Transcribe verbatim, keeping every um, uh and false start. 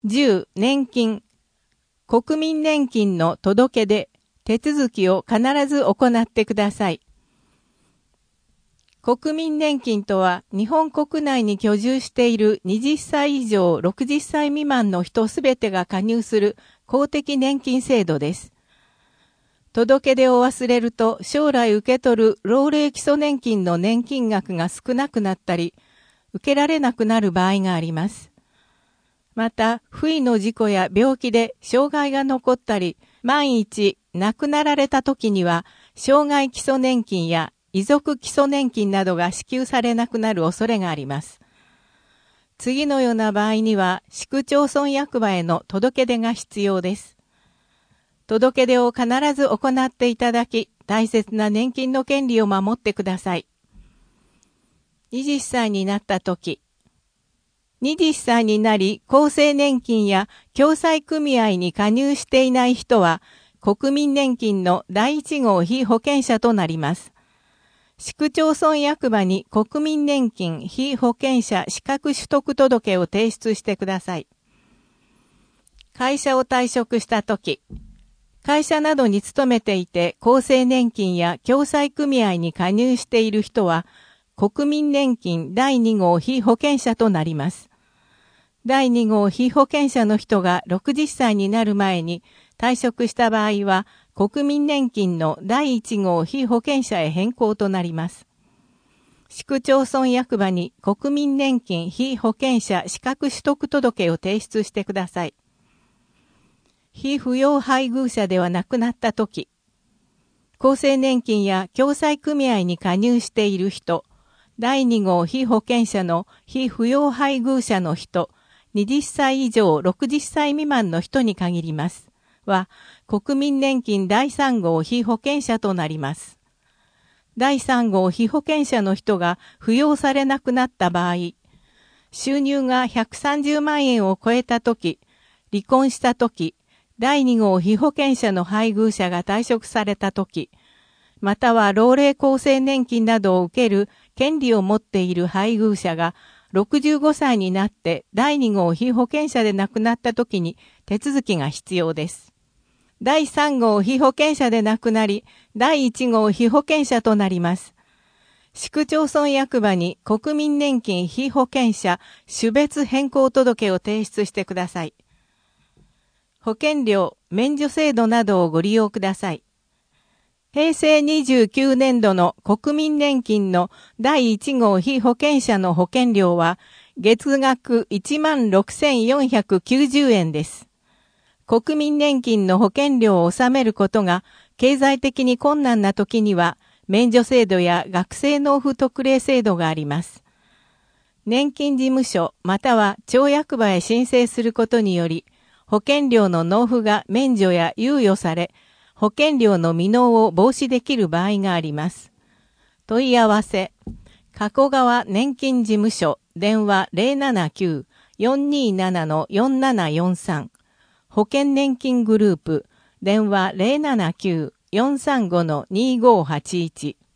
じゅう年金、国民年金の届け出、手続きを必ず行ってください。国民年金とは日本国内に居住しているはたち以上ろくじゅっさい未満の人すべてが加入する公的年金制度です。届け出を忘れると将来受け取る老齢基礎年金の年金額が少なくなったり、受けられなくなる場合があります。また、不意の事故や病気で障害が残ったり、万一亡くなられた時には、障害基礎年金や遺族基礎年金などが支給されなくなる恐れがあります。次のような場合には、市区町村役場への届け出が必要です。届け出を必ず行っていただき、大切な年金の権利を守ってください。はたちになったとき、はたちになり厚生年金や共済組合に加入していない人は、国民年金のだいいち号被保険者となります。市区町村役場に国民年金被保険者資格取得届を提出してください。会社を退職したとき、会社などに勤めていて厚生年金や共済組合に加入している人は、国民年金だいに号被保険者となります。だいに号被保険者の人がろくじゅっさいになる前に退職した場合は、国民年金のだいいち号被保険者へ変更となります。市区町村役場に国民年金被保険者資格取得届を提出してください。被扶養配偶者ではなくなったとき、厚生年金や共済組合に加入している人、だいに号被保険者の被扶養配偶者の人、はたち以上ろくじゅっさい未満の人に限ります。は、国民年金だいさん号被保険者となります。だいさん号被保険者の人が扶養されなくなった場合、収入がひゃくさんじゅうまんえんを超えたとき、離婚したとき、だいに号被保険者の配偶者が退職されたとき、または老齢厚生年金などを受ける権利を持っている配偶者がろくじゅうごさいになってだいに号被保険者で亡くなったときに手続きが必要です。だいさん号被保険者で亡くなり、だいいち号被保険者となります。市区町村役場に国民年金被保険者種別変更届を提出してください。保険料、免除制度などをご利用ください。平成にじゅうきゅうねんどの国民年金のだいいち号被保険者の保険料は月額 いちまんろくせんよんひゃくきゅうじゅうえんです。国民年金の保険料を納めることが経済的に困難な時には免除制度や学生納付特例制度があります。年金事務所または町役場へ申請することにより保険料の納付が免除や猶予され、保険料の未納を防止できる場合があります。問い合わせ、加古川年金事務所、電話 ゼロななきゅう よんにーなな よんななよんさん、保険年金グループ、電話 ゼロななきゅう よんさんご にーごーはちいち。